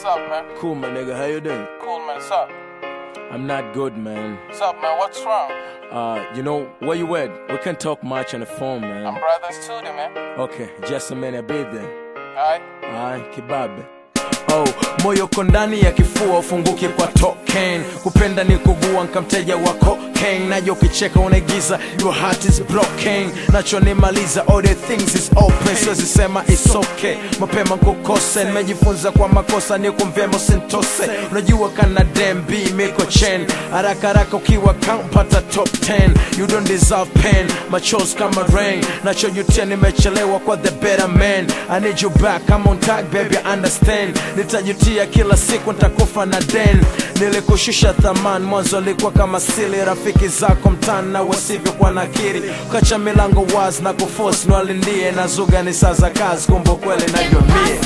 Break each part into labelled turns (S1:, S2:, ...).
S1: up, man?
S2: Cool, my nigga. How you doing?
S1: Cool, man. What's up?
S2: I'm not good, man.
S1: What's up, man? What's wrong?
S2: You know, where you at? We can't talk much on the phone, man.
S1: I'm brothers too, man.
S2: Okay, just a minute, be there.
S1: Alright?
S2: Kibabe. Oh, moyo kondani ya kifua ufunguke kwa token. Kupenda ni kugua nkamteja wa cocaine. Na yokicheka unaigiza, your heart is broken. Nacho nimaliza, all the things is open. Siwezi sema it's okay, mapema kukose. Nimejifunza kwa makosa ni kumvemo sintose. Unajua kana dembi miko chen. Haraka haraka ukiwa count pata top 10. You don't deserve pain, machozi kama rain. Nacho jutia nimechelewa kwa the better man. I need you back, I'm on tag baby, understand. Nitajutia kila siku nitakufa na den. Nilikushusha thamani, mwanzo likuwa kama sili. Rafiki zako mtani na wasivyo kwa nakiri. Ukacha milango wazi na kuforce nwalindie. Na zuga ni saa za kazi, kumbu kweli na jomie.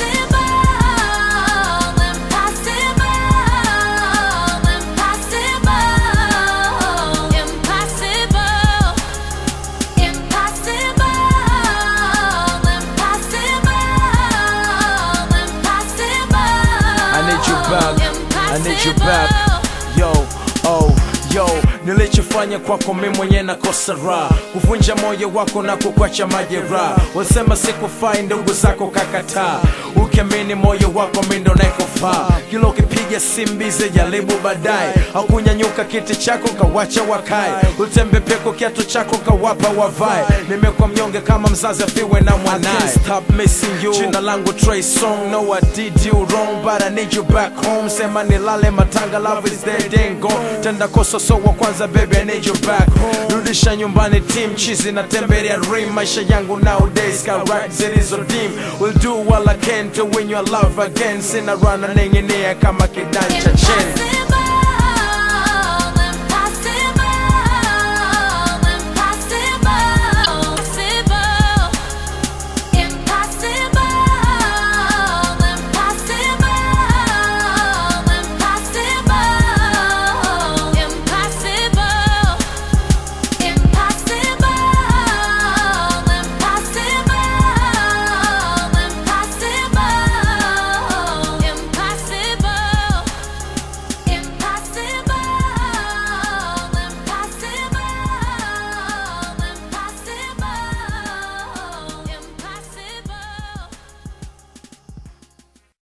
S2: I need you back. Yo, oh, yo. Nilichofanya kwako mimi mwenye nakosa raha. Kuvunja moyo wako na kukwacha majeraha. Wasema sikufai, ndugu zako kakataa. Ukiamini moyo wako mimi ndo nakufaa. Kila ukipiga simbize jaribu baadaye. Hakunyanyuka kiti chako kawacha wakae. Utembe peko kiatu chako kawapa wavae. Nimekuwa mnyonge kama mzazi afiwe na mwanae. I can't stop missing you. Jina langu Trey Song. No, I did you wrong, but I need you back home. Sema nilale matanga, love is dead and gone. Tenda kosa so wa kwanza baby, I need you back home. Rudisha nyumbani team chizi na tembelea dream. Maisha yangu nowadays ka right zilizo dim. Will do all I can to win your love again. Sina run na nengenea kama kidanja chen.